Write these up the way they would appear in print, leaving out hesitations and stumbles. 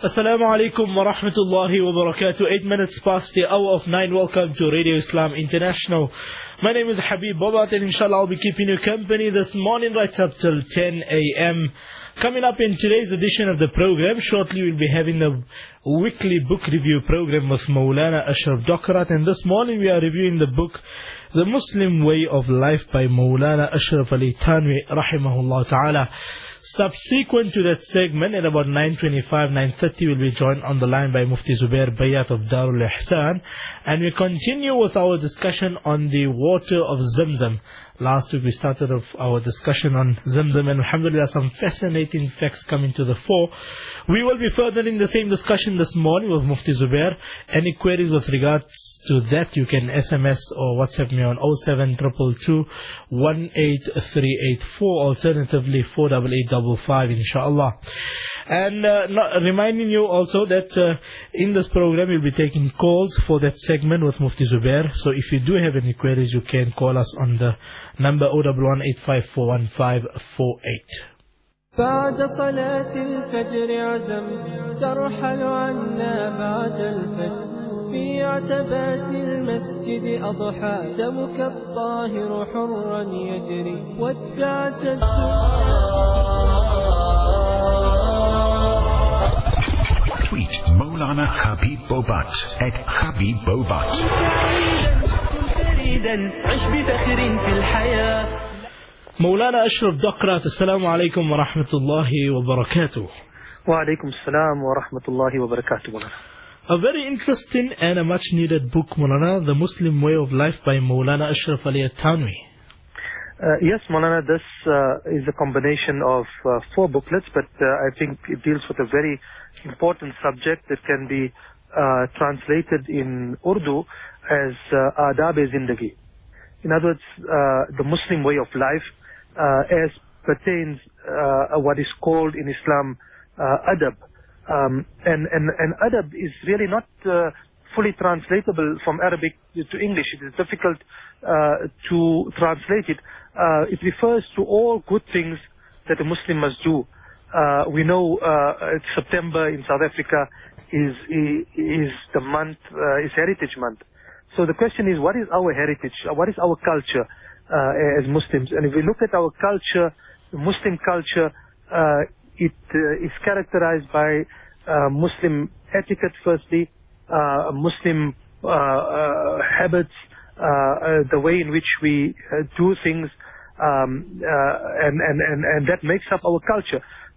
Assalamu alaikum wa rahmatullahi wa barakatuh. 8 minutes past the hour of 9. Welcome to Radio Islam International. My name is Habib Bobat, and inshallah I'll be keeping you company this morning right up till 10 a.m. Coming up in today's edition of the program, shortly we'll be having the weekly book review program with Maulana Ashraf Dokrat, and this morning we are reviewing the book The Muslim Way of Life by Maulana Ashraf Ali Thanwi rahimahullah ta'ala. Subsequent to that segment, at about 9:25, 9:30, we'll be joined on the line by Mufti Zubair Bayat of Darul Ihsan, and we continue with our discussion on the water of Zamzam. Last week we started off our discussion on Zamzam, and alhamdulillah some fascinating facts coming to the fore. We will be furthering the same discussion this morning with Mufti Zubair. Any queries with regards to that, you can SMS or WhatsApp me on 07222 18384, alternatively 48855, inshallah. And reminding you also that in this program we'll be taking calls for that segment with Mufti Zubair. So if you do have any queries, you can call us on the number 011-8541548. بعد صلاة الفجر عزمت ترحل عنا بعد الفجر في عتبات المسجد أضحى دمك الطاهر حرا يجري ودعت Tweet Maulana Habib Bobat at Habib Bobat. Maulana Ashraf Dokrat, Assalamu alaikum wa rahmatullahi wa barakatuh. Wa alaikum assalam wa rahmatullahi wa barakatuh. A very interesting and a much needed book, Maulana, The Muslim Way of Life by Maulana Ashraf Ali Thanwi. Yes, Maulana, this is a combination of 4 booklets, but I think it deals with a very important subject that can be translated in Urdu as Adab-e-Zindagi. In other words, the Muslim way of life as pertains what is called in Islam adab. And adab is really not fully translatable from Arabic to English. It is difficult to translate it. It refers to all good things that a Muslim must do. We know September in South Africa is the month, is Heritage Month. So the question is, what is our heritage? What is our culture as Muslims? And if we look at our culture, Muslim culture, it is characterized by Muslim etiquette firstly, Muslim habits, the way in which we do things, and that makes up our culture.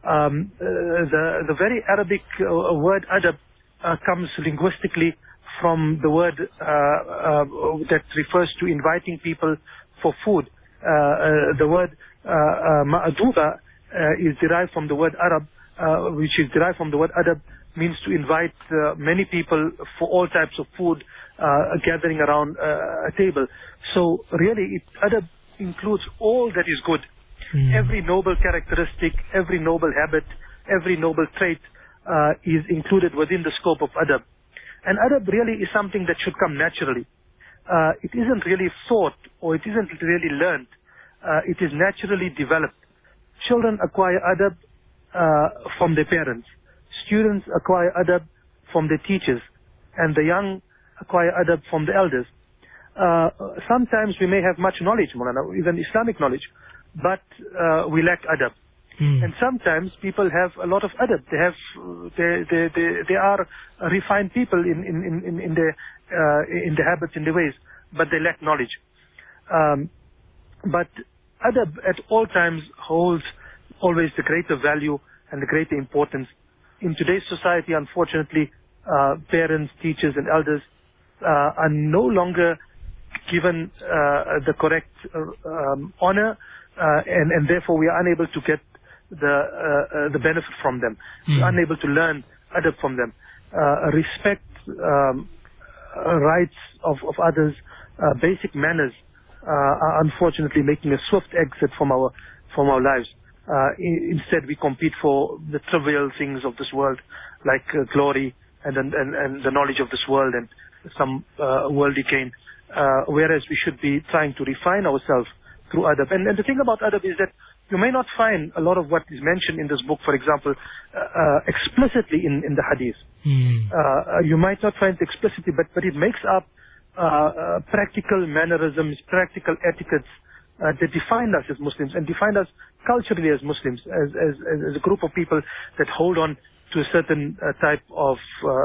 The very Arabic word adab comes linguistically from the word that refers to inviting people for food. The word ma'aduba is derived from the word Arab, which is derived from the word adab, means to invite many people for all types of food, gathering around a table. So really, adab includes all that is good. Every noble characteristic, every noble habit, every noble trait is included within the scope of adab. And adab really is something that should come naturally. It isn't really thought, or it isn't really learned. It is naturally developed. Children acquire adab from their parents. Students acquire adab from their teachers. And the young acquire adab from the elders. Sometimes we may have much knowledge, Maulana, even Islamic knowledge, but we lack adab. And sometimes people have a lot of adab. They are refined people in their habits, in their ways, but they lack knowledge. But adab at all times holds always the greater value and the greater importance. In today's society, unfortunately, parents, teachers, and elders are no longer given the correct honor, and therefore we are unable to get the benefit from them. We're unable to learn adab from them. Respect rights of others, basic manners are unfortunately making a swift exit from our lives. Instead, we compete for the trivial things of this world, like glory and the knowledge of this world and some worldly gain. Whereas we should be trying to refine ourselves through adab. And the thing about adab is that you may not find a lot of what is mentioned in this book, for example, explicitly in the hadith. You might not find it explicitly, but it makes up practical mannerisms, practical etiquettes that define us as Muslims and define us culturally as Muslims, as a group of people that hold on to a certain type of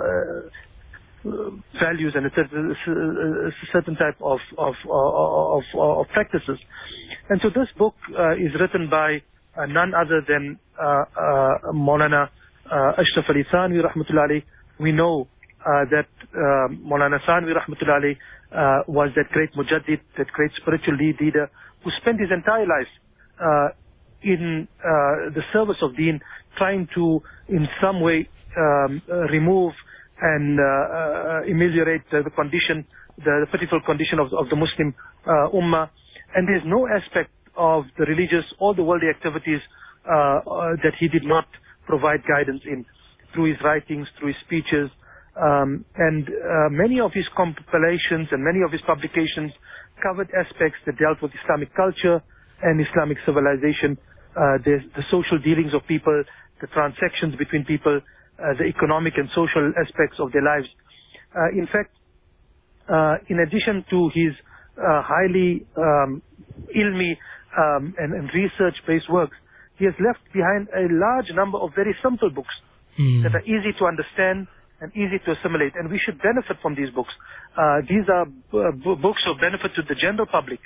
values and a certain type of practices. And so this book is written by none other than Maulana Ashraf Ali Thanwi rahmatullah alayh. We know that Maulana Thanwi rahmatullah alayh was that great mujaddid, that great spiritual leader who spent his entire life in the service of deen, trying to in some way remove and ameliorate the condition, the pitiful condition of the Muslim ummah. And there's no aspect of the religious or the worldly activities that he did not provide guidance in, through his writings, through his speeches, and many of his compilations and many of his publications covered aspects that dealt with Islamic culture and Islamic civilization, the social dealings of people, the transactions between people, the economic and social aspects of their lives. In fact, in addition to his highly ilmi and research-based works, he has left behind a large number of very simple books that are easy to understand and easy to assimilate, and we should benefit from these books. These are books of benefit to the general public.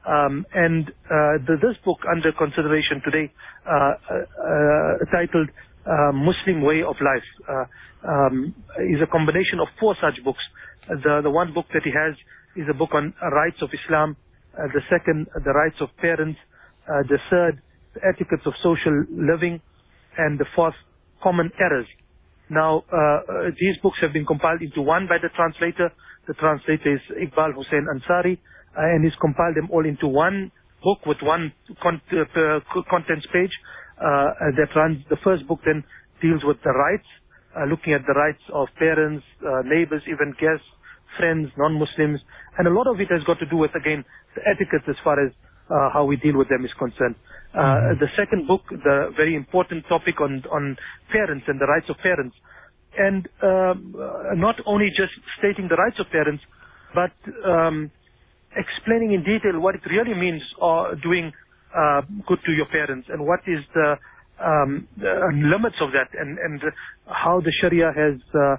This book under consideration today, titled Muslim Way of Life, is a combination of 4 such books. The one book that he has is a book on rights of Islam, the second, the rights of parents, the third, the etiquettes of social living, and the fourth, common errors. Now, these books have been compiled into one by the translator. The translator is Iqbal Hussain Ansari, and he's compiled them all into one book with one contents page that runs. The first book then deals with the rights, looking at the rights of parents, neighbors, even guests, friends, non-Muslims, and a lot of it has got to do with, again, the etiquette as far as how we deal with them is concerned. The second book, the very important topic on parents and the rights of parents, and not only just stating the rights of parents, but explaining in detail what it really means doing good to your parents, and what is the limits of that, and how the Sharia has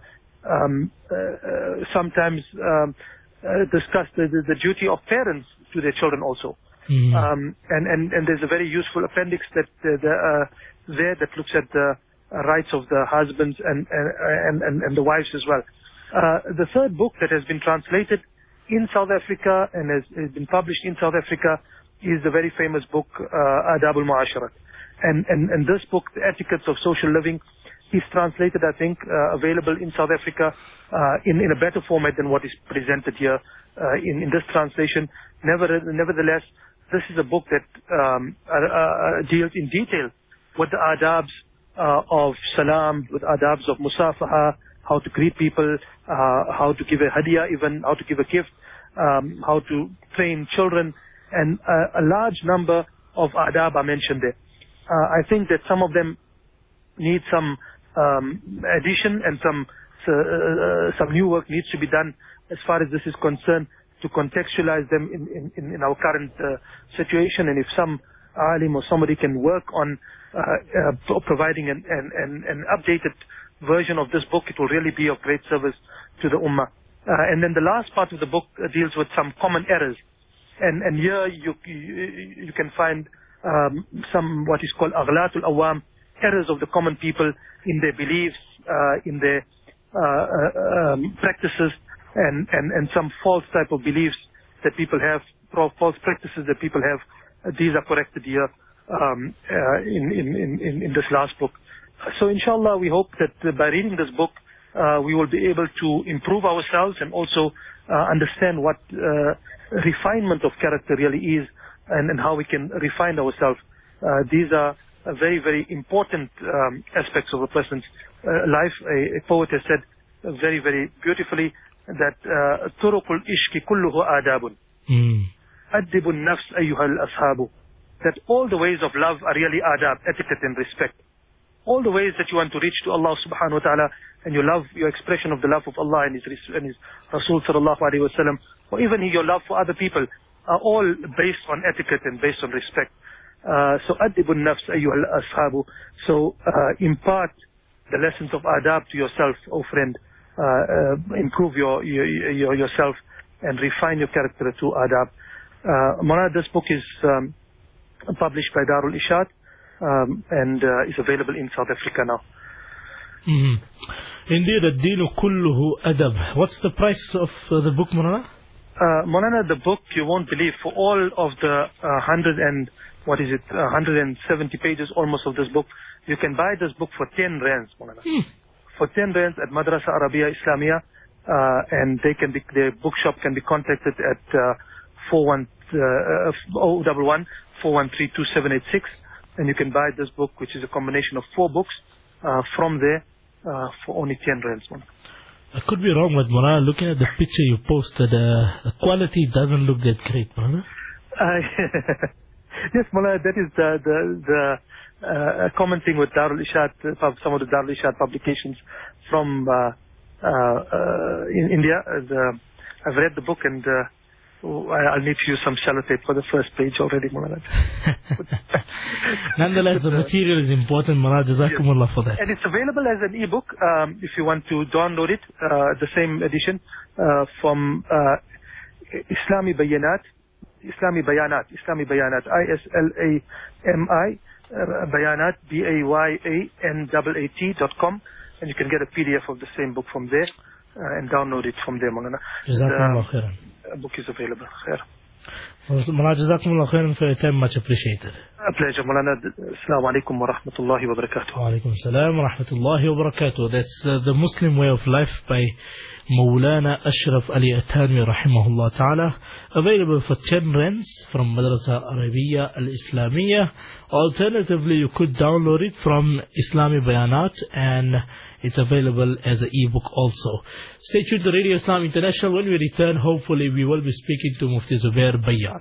sometimes discussed the duty of parents to their children also. And there's a very useful appendix that there that looks at the rights of the husbands and the wives as well. The third book that has been translated in South Africa and has been published in South Africa is the very famous book Adab al-Mu'asharat. And this book, The Etiquettes of Social Living, is translated, I think, available in South Africa in a better format than what is presented here in this translation. Nevertheless, this is a book that deals in detail with the adabs of salam, with adabs of musafaha, how to greet people, how to give a hadiah, even how to give a gift, how to train children, and a large number of adab are mentioned there. I think that some of them need some addition, and some new work needs to be done as far as this is concerned, to contextualize them in our current situation. And if some alim or somebody can work on providing an updated version of this book, it will really be of great service to the ummah. And then the last part of the book deals with some common errors, and here you can find some what is called aghlatul awam, errors of the common people in their beliefs, in their practices, and some false type of beliefs that people have, false practices that people have. These are corrected here in this last book. So inshallah, we hope that by reading this book, we will be able to improve ourselves and also understand what refinement of character really is, and how we can refine ourselves. These are very, very important aspects of a person's life. A poet has said very, very beautifully that طرق الإشك كله آداب أدب النفس أيها الأصحاب that all the ways of love are really adab, etiquette and respect. All the ways that you want to reach to Allah subhanahu wa ta'ala, and your expression of the love of Allah and His Rasul sallallahu alayhi wa sallam, or even your love for other people, are all based on etiquette and based on respect. So adibun nafs ayyuhal ashabu. So impart the lessons of adab to yourself, O friend. Improve yourself and refine your character to adab. Maulana, this book is published by Darul Ishad and is available in South Africa now. Indeed, ad-deenu kulluhu adab. What's the price of the book, Maulana? Maulana, the book, you won't believe, for all of the 170 pages almost of this book, you can buy this book for 10 rands, Maulana. For 10 rands at Madrasa Arabiya Islamia, and their bookshop can be contacted at 011-413-2786, and you can buy this book, which is a combination of 4 books, from there for only 10 rands. I could be wrong, but Maulana, looking at the picture you posted, the quality doesn't look that great, Maulana. Yes, Maulana, that is the commenting with Darul Ishad, some of the Darul Ishad publications from in India. I've read the book, and I'll need to use some sellotape for the first page already, Maulana. Nonetheless, the material is important, Maulana. Jazakumullah for that. And it's available as an e-book if you want to download it, the same edition from Islami Bayanat, ISLami Bayanat, ISLAMI, Bayanat, BAYANAAT.com, and you can get a PDF of the same book from there and download it from there, Maulana. Jazakumullah khairan. The book is available. Khair. Maulana, Jazakumullah khairan for your time, much appreciated. A pleasure, Maulana. Assalamu alaikum wa rahmatullahi wa barakatuh. Wa alaikum salam wa rahmatullahi wa barakatuh. That's The Muslim Way of Life by Maulana Ashraf Ali Athanwi rahimahullah ta'ala. Available for 10 rands from Madrasa Arabiya Al-Islamiyya. Alternatively, you could download it from Islami Bayanat, and it's available as an e-book also. Stay tuned to Radio Islam International. When we return, hopefully we will be speaking to Mufti Zubair Bayyar.